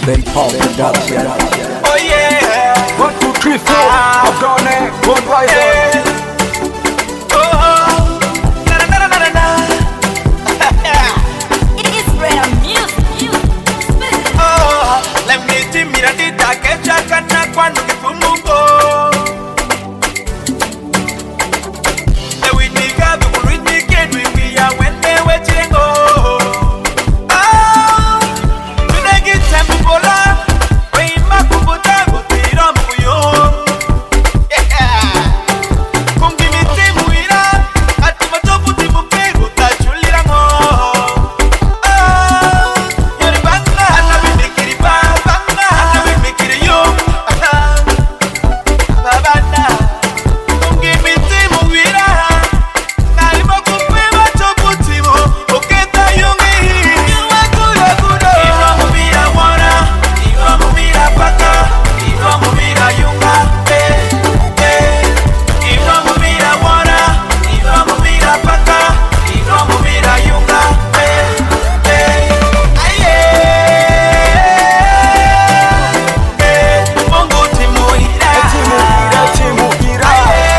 Ben Paul Production. Oh yeah. 1, 2, 3, 4. I've done it. One rise on. Oh, na na na na na na. It is rare music. Oh, let me timira dita kecha kana kwanu kifumungo. The we diga the we dig we are when they were chengo. Ah, we dey get tempo bola. We makubuta go tiro muyo. Yeah. Kungimiti muira ati matopu timuke utachulira ngo. Ah, yori banga ana bimikiri banga ana bimikiri yo. Babana kungimiti muira kalimo kupe matopu timo oketa yungi. Iwa kudo iwa mumira mwana iwa mumira paka iwa mumira yunga. Iwa mumira mwana iwa mumira paka iwa mumira yunga. Mungu timuira Timuira.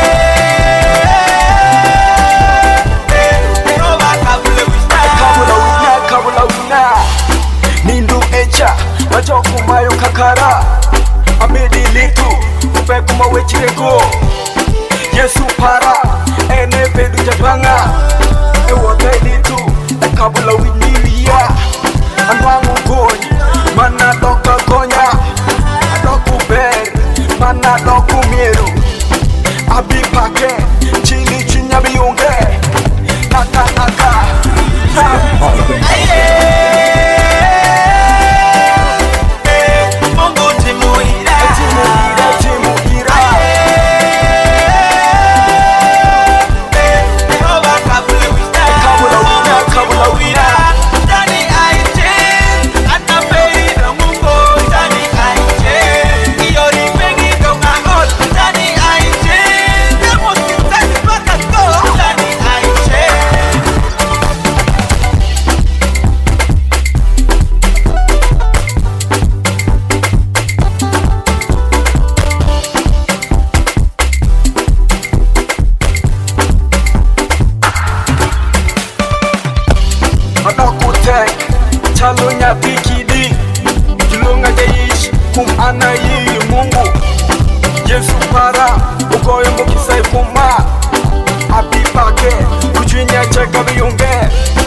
Kabula wina. Nindu echa. Majoku mayo kakara. Amedi litu. Upe kuma wechireko. Yesu para. Ene pedu jabanga. Ewote litu. Kabula winiria. Anwangu gony. Mana doka gonya. Adoku ber. Mana doku mieru. Abi pake. Chili chinya biyonge. Naka naka. Mungu timuira Timuira. Jehova kabula wina Ndani aiche Anapenda Mungu Ndani aiche Iyori mengi donga ol Ndani aiche Demo kitani paka go Ndani aiche Anakutek Chalonya bikidi Julunga jaish Kum anayi Mungu Yesu para Ugoyo mukisai kuma Abi pake Kujinya cheka biyonge